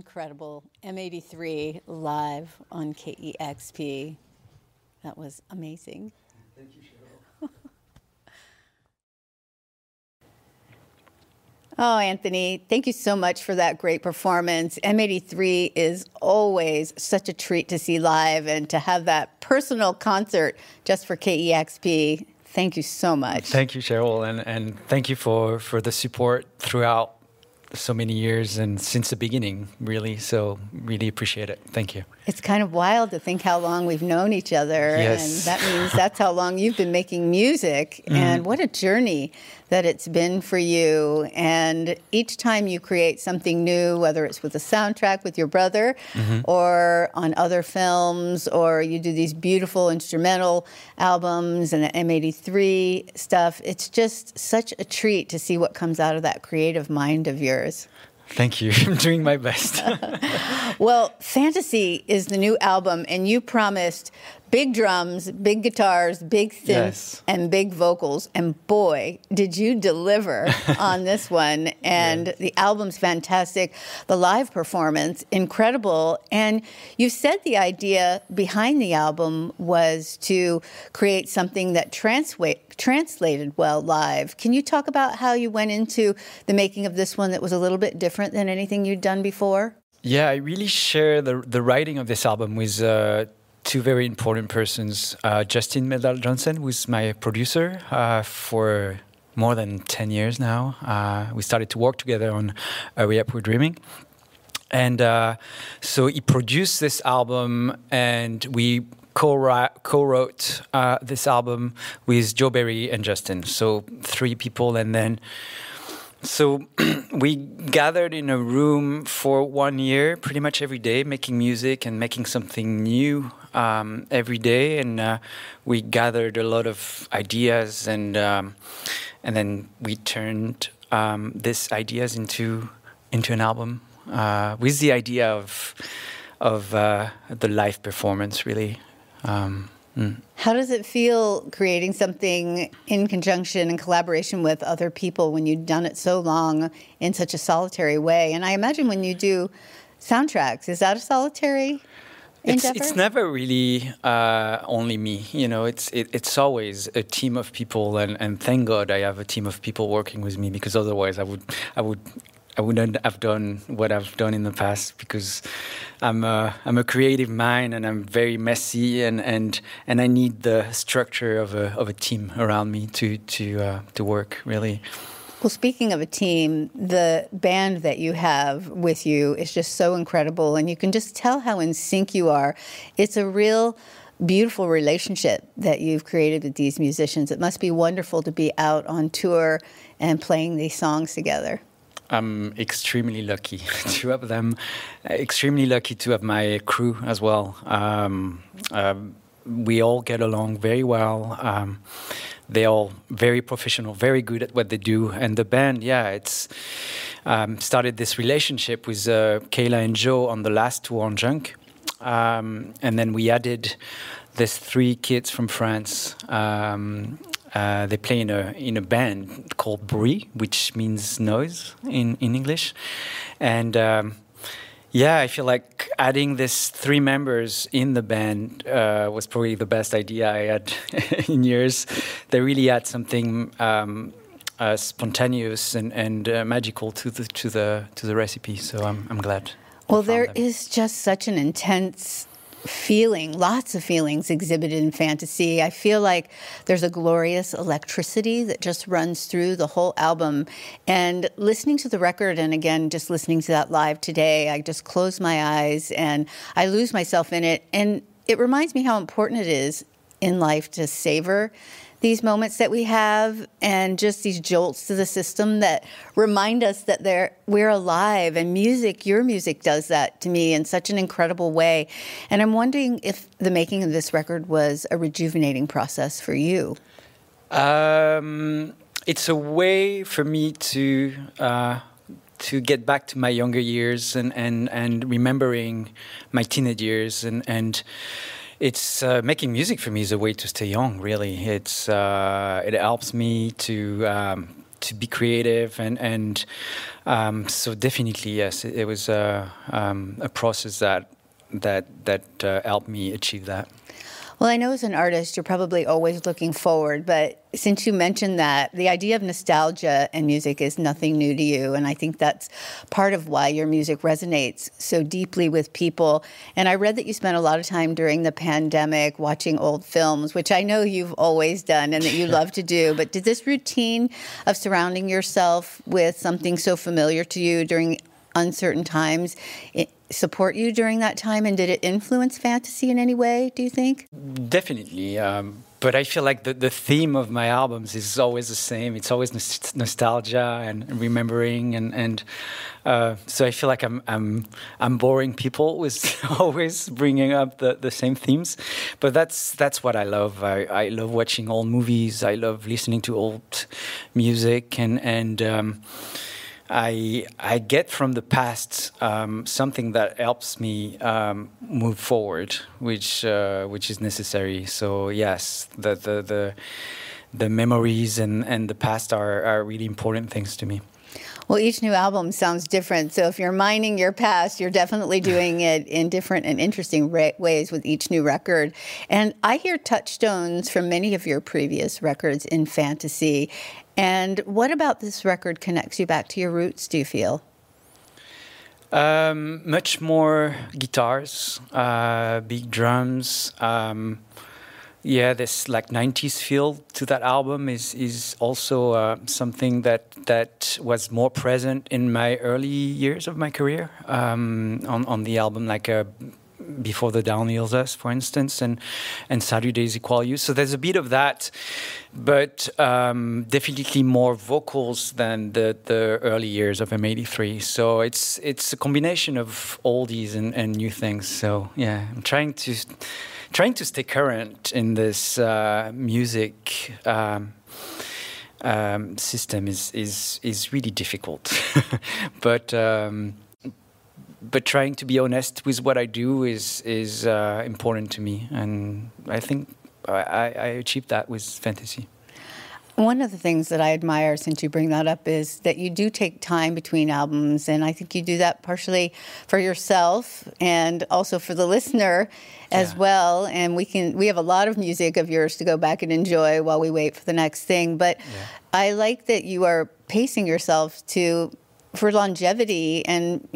incredible. M83 live on KEXP. That was amazing. Thank you, Cheryl. Oh, Anthony, thank you so much for that great performance. M83 is always such a treat to see live and to have that personal concert just for KEXP. Thank you so much. Thank you, Cheryl, and thank you for the support throughout so many years and since the beginning, really. So really appreciate it. Thank you. It's kind of wild to think how long we've known each other. Yes. And that means that's how long you've been making music. And what a journey that it's been for you. And each time you create something new, whether it's with a soundtrack with your brother or on other films, or you do these beautiful instrumental albums and the M83 stuff, it's just such a treat to see what comes out of that creative mind of yours. Thank you. I'm doing my best. Well, Fantasy is the new album, and you promised big drums, big guitars, big synths, and big vocals. And boy, did you deliver on this one. And the album's fantastic. The live performance, incredible. And you said the idea behind the album was to create something that translated well live. Can you talk about how you went into the making of this one that was a little bit different than anything you'd done before? Yeah, I really share the writing of this album with two very important persons. Justin Meldal-Johnsen, who's my producer for more than 10 years now. We started to work together on Hurry Up, We're Dreaming. And so he produced this album, and we co-wrote this album with Joe Berry and Justin. So 3 people, and then so we gathered in a room for 1 year, pretty much every day, making music and making something new every day. And we gathered a lot of ideas, and then we turned these ideas into an album with the idea of the live performance, really. How does it feel creating something in conjunction and collaboration with other people when you've done it so long in such a solitary way? And I imagine when you do soundtracks, is that a solitary endeavor? It's never really only me. You know, it's always a team of people, and thank God I have a team of people working with me, because otherwise I wouldn't have done what I've done in the past, because I'm a creative mind, and I'm very messy, and I need the structure of a team around me to work, really. Well, speaking of a team, the band that you have with you is just so incredible, and you can just tell how in sync you are. It's a real beautiful relationship that you've created with these musicians. It must be wonderful to be out on tour and playing these songs together. I'm extremely lucky to have them, extremely lucky to have my crew as well. We all get along very well. They're all very professional, very good at what they do. And the band, it's started this relationship with Kayla and Joe on the last tour on Junk. And then we added these 3 kids from France. They play in a band called Bruit, which means noise in English. And I feel like adding these 3 members in the band was probably the best idea I had in years. They really add something spontaneous and magical to the recipe. So I'm glad. Well, there is just such an intense feeling, lots of feelings exhibited in Fantasy. I feel like there's a glorious electricity that just runs through the whole album. And listening to the record, and again, just listening to that live today, I just close my eyes and I lose myself in it. And it reminds me how important it is in life to savor these moments that we have, and just these jolts to the system that remind us that we're alive. And your music does that to me in such an incredible way. And I'm wondering if the making of this record was a rejuvenating process for you. It's a way for me to get back to my younger years and remembering my teenage years, and it's making music for me is a way to stay young. Really, it helps me to to be creative, and so definitely yes, it was a process that helped me achieve that. Well, I know as an artist, you're probably always looking forward, but since you mentioned that, the idea of nostalgia in music is nothing new to you, and I think that's part of why your music resonates so deeply with people. And I read that you spent a lot of time during the pandemic watching old films, which I know you've always done and that you love to do, but did this routine of surrounding yourself with something so familiar to you during uncertain times support you during that time, and did it influence fantasy in any way, do you think? Definitely. But I feel like the theme of my albums is always the same. It's always nostalgia and remembering, and so I feel like I'm boring people with always bringing up the same themes. But that's what I love. I love watching old movies. I love listening to old music, and I get from the past something that helps me move forward, which is necessary. So yes, the memories and the past are really important things to me. Well, each new album sounds different. So if you're mining your past, you're definitely doing it in different and interesting ways with each new record. And I hear touchstones from many of your previous records in fantasy. And what about this record connects you back to your roots, do you feel? Much more guitars, big drums. This like 90s feel to that album is also something that was more present in my early years of my career on the album, like Before the Down Heals Us, for instance, and Saturday's Equal You. So there's a bit of that, but definitely more vocals than the early years of M83. So it's a combination of oldies and new things. So yeah, I'm trying to stay current in this music system is really difficult, but trying to be honest with what I do is important to me, and I think I achieved that with fantasy. One of the things that I admire, since you bring that up, is that you do take time between albums, and I think you do that partially for yourself and also for the listener as well. And we have a lot of music of yours to go back and enjoy while we wait for the next thing. But I like that you are pacing yourself for longevity and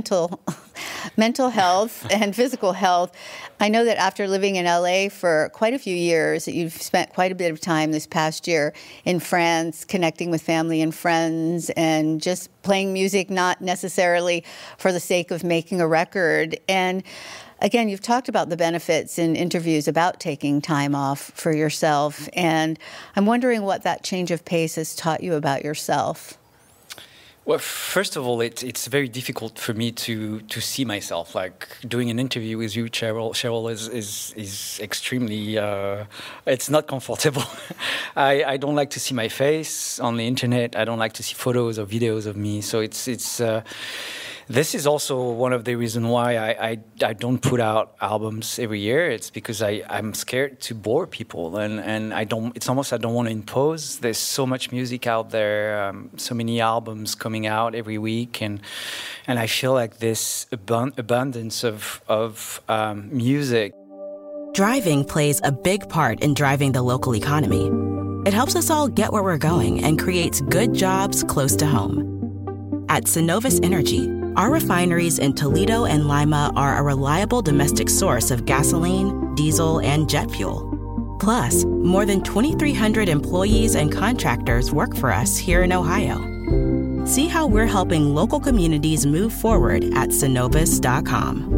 mental health and physical health. I know that after living in LA for quite a few years, that you've spent quite a bit of time this past year in France, connecting with family and friends, and just playing music, not necessarily for the sake of making a record. And again, you've talked about the benefits in interviews about taking time off for yourself. And I'm wondering what that change of pace has taught you about yourself. Well, first of all, it's very difficult for me to see myself. Like doing an interview with you, Cheryl is extremely. It's not comfortable. I don't like to see my face on the internet. I don't like to see photos or videos of me. So it's. This is also one of the reasons why I don't put out albums every year. It's because I'm scared to bore people, and I don't. It's almost I don't want to impose. There's so much music out there, so many albums coming out every week, and I feel like this abundance of music. Driving plays a big part in driving the local economy. It helps us all get where we're going and creates good jobs close to home. At Cenovus Energy, our refineries in Toledo and Lima are a reliable domestic source of gasoline, diesel, and jet fuel. Plus, more than 2,300 employees and contractors work for us here in Ohio. See how we're helping local communities move forward at Cenovus.com.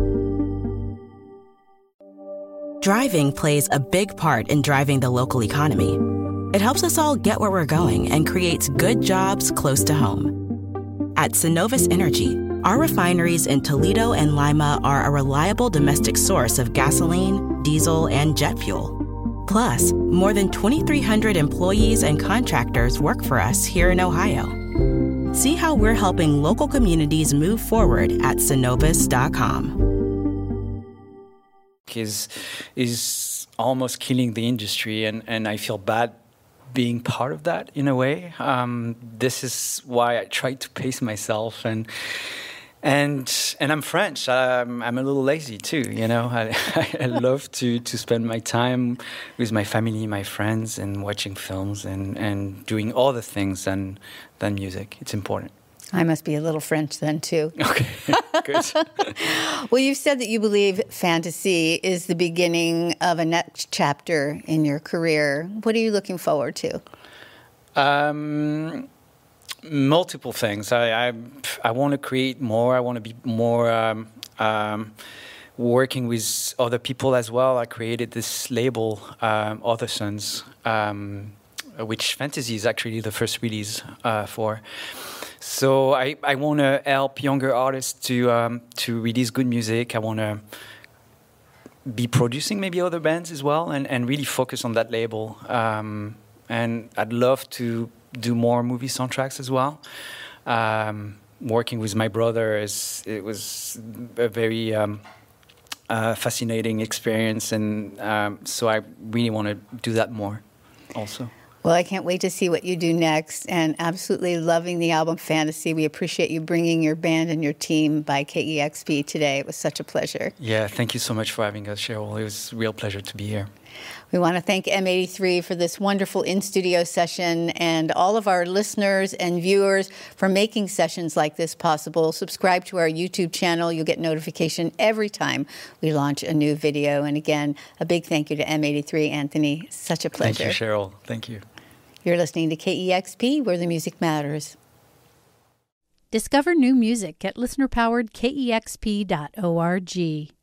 Driving plays a big part in driving the local economy. It helps us all get where we're going and creates good jobs close to home. At Cenovus Energy, our refineries in Toledo and Lima are a reliable domestic source of gasoline, diesel, and jet fuel. Plus, more than 2,300 employees and contractors work for us here in Ohio. See how we're helping local communities move forward at Cenovus.com. Is almost killing the industry, and I feel bad being part of that in a way. This is why I try to pace myself, and I'm French. I'm a little lazy too, you know. I love to spend my time with my family, my friends, and watching films and doing all the things than music. It's important. I must be a little French then, too. Okay, good. Well, you've said that you believe fantasy is the beginning of a next chapter in your career. What are you looking forward to? Multiple things. I want to create more. I want to be more working with other people as well. I created this label, Other Sons, which fantasy is actually the first release for. So I want to help younger artists to release good music. I want to be producing maybe other bands as well, and really focus on that label. And I'd love to do more movie soundtracks as well. Working with my brother it was a very fascinating experience, and so I really want to do that more also. Well, I can't wait to see what you do next, and absolutely loving the album Fantasy. We appreciate you bringing your band and your team by KEXP today. It was such a pleasure. Yeah, thank you so much for having us, Cheryl. It was a real pleasure to be here. We want to thank M83 for this wonderful in-studio session, and all of our listeners and viewers for making sessions like this possible. Subscribe to our YouTube channel. You'll get notification every time we launch a new video. And again, a big thank you to M83, Anthony. Such a pleasure. Thank you, Cheryl. Thank you. You're listening to KEXP, where the music matters. Discover new music at listener-powered KEXP.org.